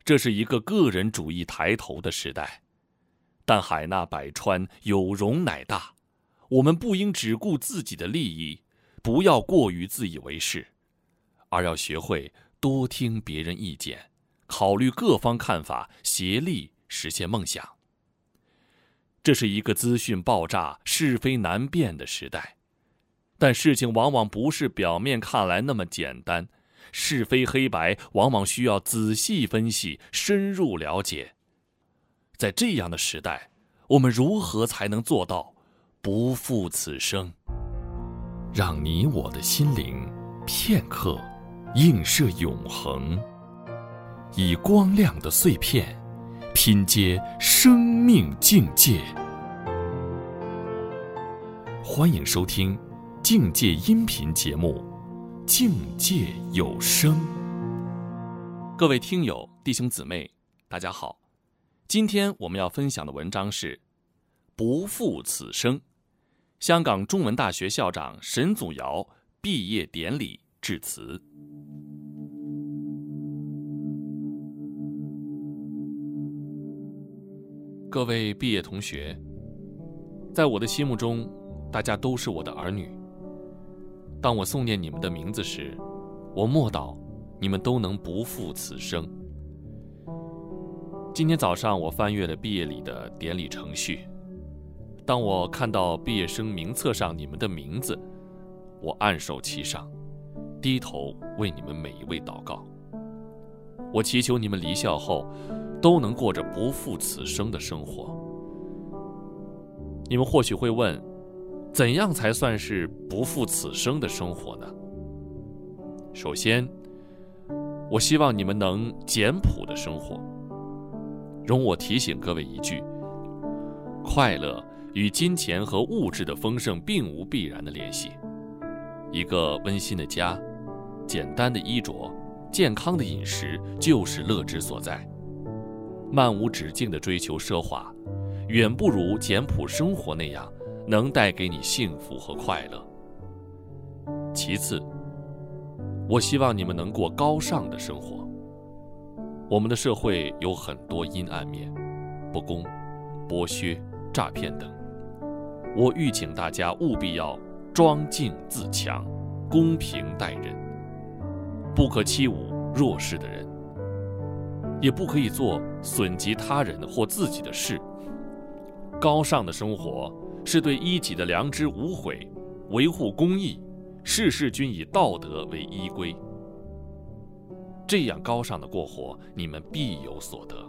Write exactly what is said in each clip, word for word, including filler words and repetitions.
这是一个个人主义抬头的时代。但海纳百川，有容乃大，我们不应只顾自己的利益，不要过于自以为是，而要学会多听别人意见，考虑各方看法，协力实现梦想。这是一个资讯爆炸、是非难辨的时代，但事情往往不是表面看来那么简单，是非黑白往往需要仔细分析、深入了解。在这样的时代，我们如何才能做到不负此生？让你我的心灵片刻映射永恒，以光亮的碎片拼接生命境界。欢迎收听境界音频节目《境界有声》。各位听友、弟兄姊妹，大家好。今天我们要分享的文章是不负此生，香港中文大学校长沈祖尧毕业典礼致辞。各位毕业同学，在我的心目中，大家都是我的儿女。当我诵念你们的名字时，我默祷你们都能不负此生。今天早上我翻阅了毕业礼的典礼程序，当我看到毕业生名册上你们的名字，我暗受其伤，低头为你们每一位祷告。我祈求你们离校后都能过着不负此生的生活。你们或许会问，怎样才算是不负此生的生活呢？首先，我希望你们能简朴的生活。容我提醒各位一句，快乐与金钱和物质的丰盛并无必然的联系。一个温馨的家，简单的衣着，健康的饮食就是乐之所在。漫无止境的追求奢华，远不如简朴生活那样能带给你幸福和快乐。其次，我希望你们能过高尚的生活。我们的社会有很多阴暗面，不公、剥削、诈骗等。我预请大家务必要庄敬自强，公平待人，不可欺侮弱势的人，也不可以做损及他人或自己的事。高尚的生活是对一己的良知无悔，维护公义，事事均以道德为依归。这样高尚的过活，你们必有所得。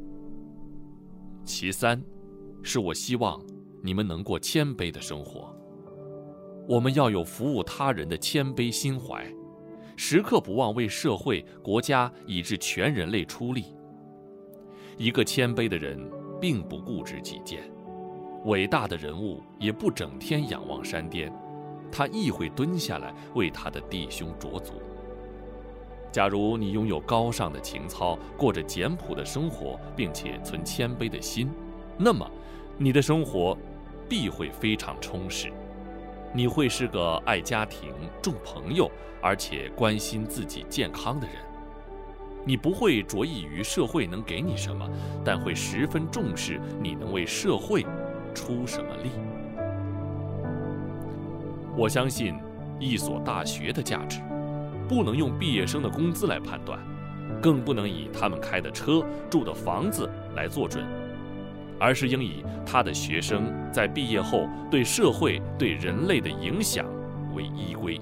其三，是我希望你们能过谦卑的生活。我们要有服务他人的谦卑心怀，时刻不忘为社会、国家以至全人类出力。一个谦卑的人并不固执己见，伟大的人物也不整天仰望山巅，他亦会蹲下来为他的弟兄着足。假如你拥有高尚的情操，过着简朴的生活，并且存谦卑的心，那么你的生活必会非常充实。你会是个爱家庭、重朋友，而且关心自己健康的人。你不会着意于社会能给你什么，但会十分重视你能为社会出什么力。我相信一所大学的价值不能用毕业生的工资来判断，更不能以他们开的车、住的房子来做准，而是应以他的学生在毕业后对社会、对人类的影响为依归。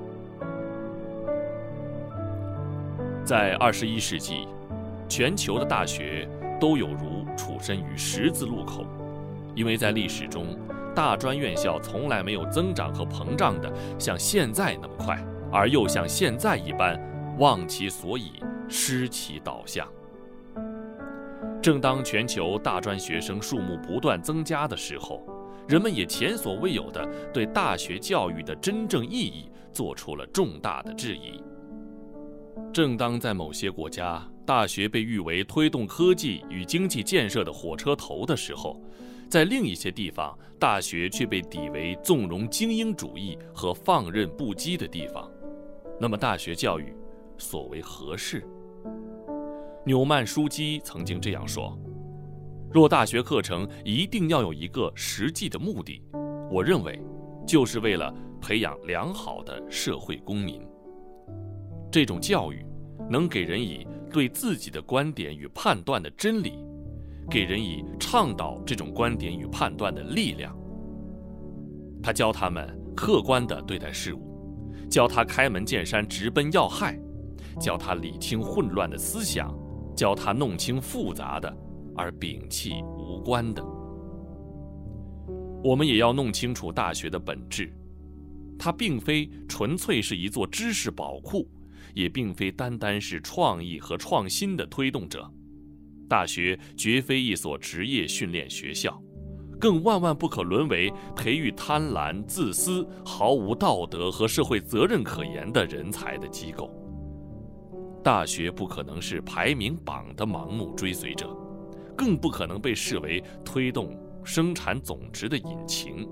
在二十一世纪，全球的大学都有如处身于十字路口，因为在历史中，大专院校从来没有增长和膨胀的像现在那么快，而又像现在一般忘其所以，失其导向。正当全球大专学生数目不断增加的时候，人们也前所未有地对大学教育的真正意义做出了重大的质疑。正当在某些国家，大学被誉为推动科技与经济建设的火车头的时候，在另一些地方，大学却被抵为纵容精英主义和放任不羁的地方。那么大学教育所为何事？ 纽曼枢机曾经这样说：若大学课程一定要有一个实际的目的，我认为就是为了培养良好的社会公民。这种教育能给人以对自己的观点与判断的真理，给人以倡导这种观点与判断的力量。他教他们客观地对待事物，教他开门见山直奔要害，教他理清混乱的思想，教他弄清复杂的而摒弃无关的。我们也要弄清楚大学的本质，它并非纯粹是一座知识宝库，也并非单单是创意和创新的推动者。大学绝非一所职业训练学校，更万万不可沦为培育贪婪、自私、毫无道德和社会责任可言的人才的机构。大学不可能是排名榜的盲目追随者，更不可能被视为推动生产总值的引擎。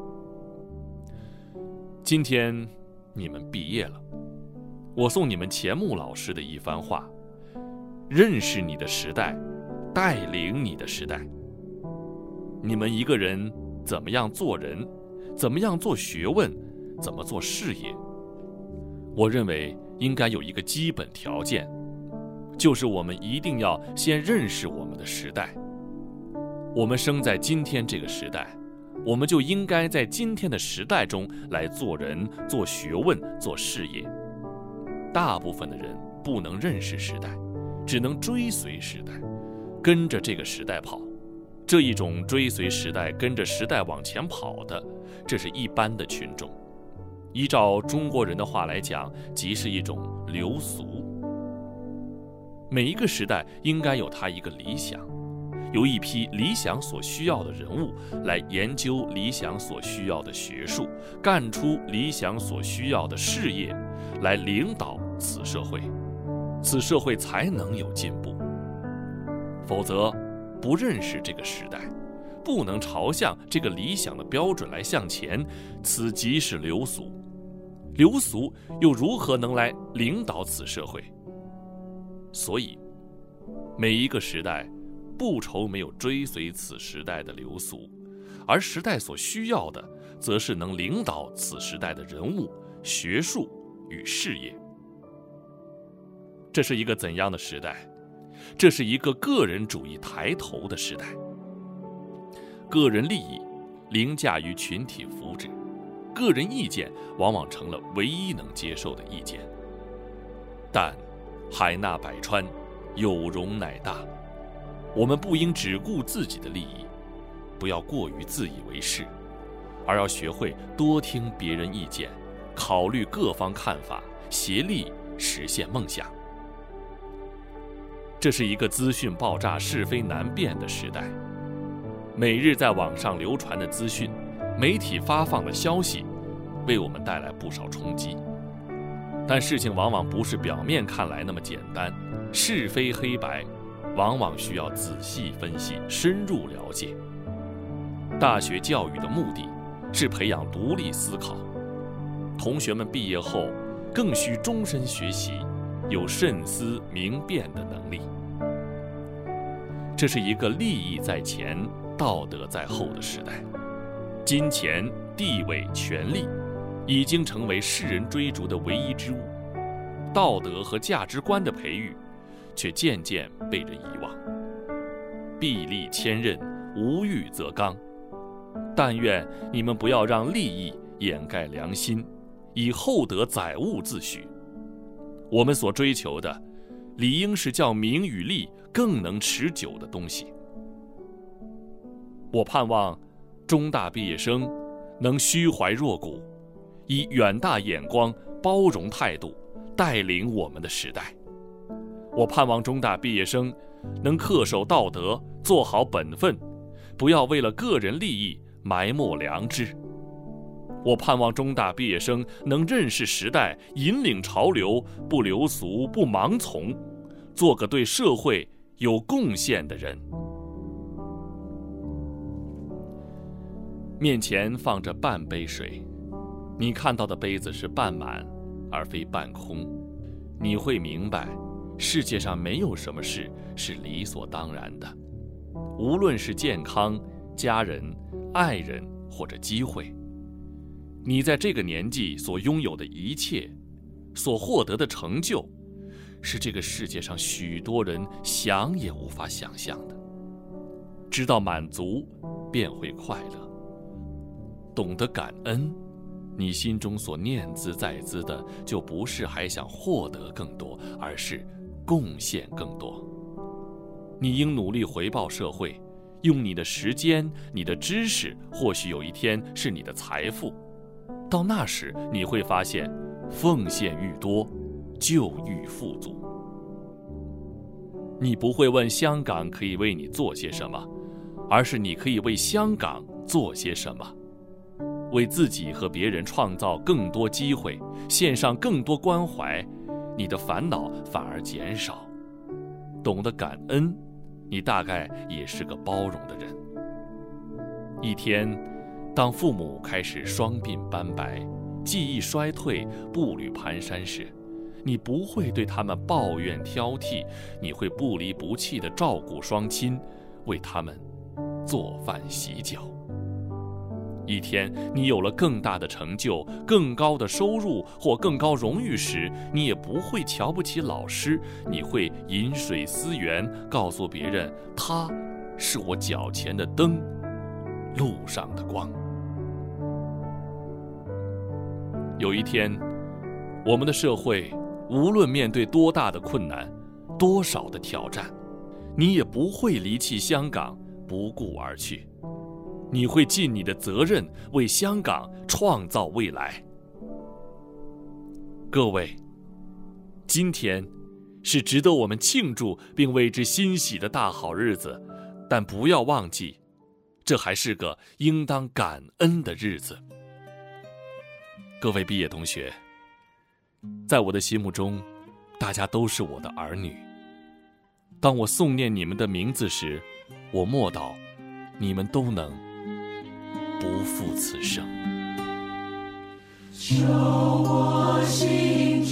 今天你们毕业了，我送你们钱穆老师的一番话：认识你的时代，带领你的时代。你们一个人怎么样做人，怎么样做学问，怎么做事业，我认为应该有一个基本条件，就是我们一定要先认识我们的时代。我们生在今天这个时代，我们就应该在今天的时代中来做人、做学问、做事业。大部分的人不能认识时代，只能追随时代，跟着这个时代跑。这一种追随时代、跟着时代往前跑的，这是一般的群众。依照中国人的话来讲，即是一种流俗。每一个时代应该有它一个理想，有一批理想所需要的人物来研究理想所需要的学术，干出理想所需要的事业，来领导此社会，此社会才能有进步。否则不认识这个时代，不能朝向这个理想的标准来向前，此即是流俗。流俗又如何能来领导此社会？所以每一个时代不愁没有追随此时代的流俗，而时代所需要的则是能领导此时代的人物、学术与事业。这是一个怎样的时代？这是一个个人主义抬头的时代，个人利益凌驾于群体福祉，个人意见往往成了唯一能接受的意见。但海纳百川，有容乃大，我们不应只顾自己的利益，不要过于自以为是，而要学会多听别人意见，考虑各方看法，协力实现梦想。这是一个资讯爆炸、是非难辨的时代，每日在网上流传的资讯，媒体发放的消息，为我们带来不少冲击。但事情往往不是表面看来那么简单，是非黑白往往需要仔细分析、深入了解。大学教育的目的是培养独立思考，同学们毕业后更需终身学习，有慎思明辨的能力。这是一个利益在前、道德在后的时代，金钱、地位、权力已经成为世人追逐的唯一之物，道德和价值观的培育却渐渐被人遗忘。臂力千仞，无欲则刚。但愿你们不要让利益掩盖良心，以厚德载物自诩。我们所追求的，理应是较名与利更能持久的东西。我盼望中大毕业生能虚怀若谷，以远大眼光、包容态度带领我们的时代。我盼望中大毕业生能恪守道德，做好本分，不要为了个人利益埋没良知。我盼望中大毕业生能认识时代，引领潮流，不流俗，不盲从，做个对社会有贡献的人。面前放着半杯水，你看到的杯子是半满而非半空，你会明白， 世界上没有什么事是理所当然的，无论是健康、家人、爱人或者机会。你在这个年纪所拥有的一切，所获得的成就，是这个世界上许多人想也无法想象的。知道满足，便会快乐。懂得感恩，你心中所念兹在兹的，就不是还想获得更多，而是贡献更多。你应努力回报社会，用你的时间、你的知识，或许有一天是你的财富。到那时，你会发现，奉献愈多，就愈富足。你不会问香港可以为你做些什么，而是你可以为香港做些什么。为自己和别人创造更多机会，献上更多关怀，你的烦恼反而减少。懂得感恩，你大概也是个包容的人。一天，当父母开始双鬓斑白，记忆衰退，步履蹒跚时，你不会对他们抱怨挑剔，你会不离不弃地照顾双亲，为他们做饭洗脚。一天，你有了更大的成就、更高的收入或更高荣誉时，你也不会瞧不起老师，你会饮水思源，告诉别人，他是我脚前的灯，路上的光。有一天，我们的社会无论面对多大的困难，多少的挑战，你也不会离弃香港，不顾而去。你会尽你的责任，为香港创造未来。各位，今天是值得我们庆祝并为之欣喜的大好日子，但不要忘记，这还是个应当感恩的日子。各位毕业同学，在我的心目中，大家都是我的儿女。当我诵念你们的名字时，我默祷，你们都能不负此生。 求我心